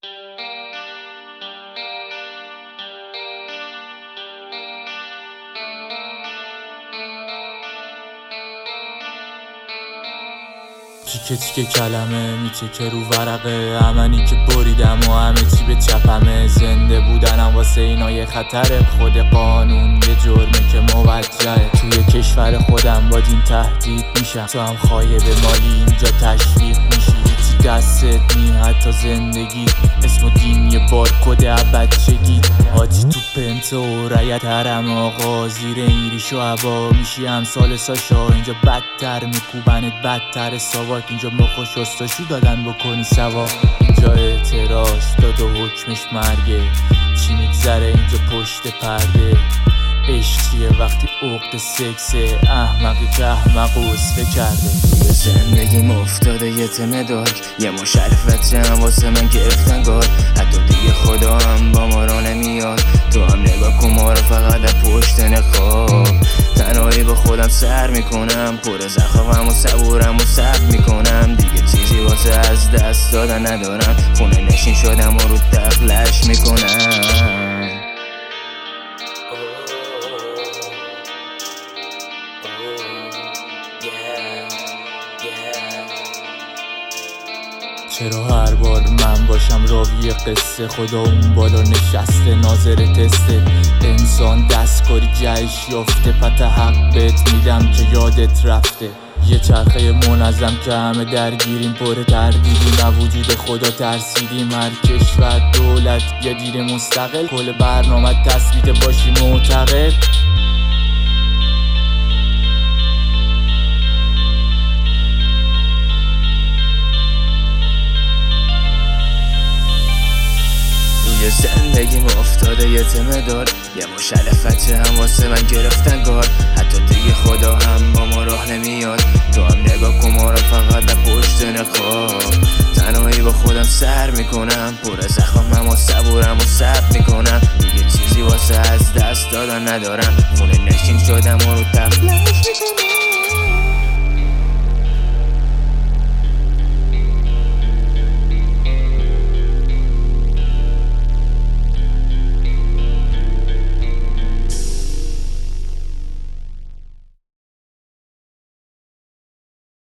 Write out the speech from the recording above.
تیکه تیکه کلمه میتکه رو ورقه، امنی که بریدم و همه چی به چپمه. زنده بودنم واسه اینا یه خطره، خود قانون یه جرمه که موجهه. توی کشور خودم با دین تهدید میشم، تو هم خایب مالی اینجا تشویق میشی. چی دستت نی حتی زندگی، اسم و دین یه بارکد بچگی. حاجی تو پنتو و رایت حرم آقا، زیر این ریش و عبا میشی امثال ساشا. اینجا بدتر میکوبنت بدتر ساواک، اینجا مخ و شستشو دادن بکنی سوا. اینجا اعتراض داد و حکمش مرگه، چی میگذره اینجا پشت پرده. عشق چیه وقتی عقد سکسه، احمقی که احمق و اصفه کرده. توی زندگیم افتاده یه تم دارک، یه مشرفت هم واسه من گرفتن گار. حتی دیگه خدا هم با ما را نمیاد، تو هم نگاه کن ما را فقط از پشت نقاب. تنهایی با خودم سر میکنم، پر زخمم و صبورم و صبر میکنم. دیگه چیزی واسه از دست دادن ندارم، خونه نشین شدم و رو تخلش میکنم. چرا هر بار من باشم راوی قصه، خدا اون بالا نشسته ناظر تسته. انسان دستکاری جهش یافته، پت حق بهت میدم که یادت رفته. یه چرخه منظم که همه درگیریم، پر تردیدیم از وجود خدا ترسیدیم. هر کشور دولت یه دیر مستقل، کل برنامه تثبیت باشی معتقد. توی زندگیم افتاده یه تم دار، یه مشرفت هم واسه من گرفتن گار. حتی دیگه خدا هم با ما راه نمیاد، تو هم نگاه کن ما را فقط از پشت نقاب. تنهایی با خودم سر میکنم، پر زخمم و صبورم و صبر میکنم. دیگه چیزی واسه از دست دادن ندارم، خونه نشین شدم و رو تخلش میکنم.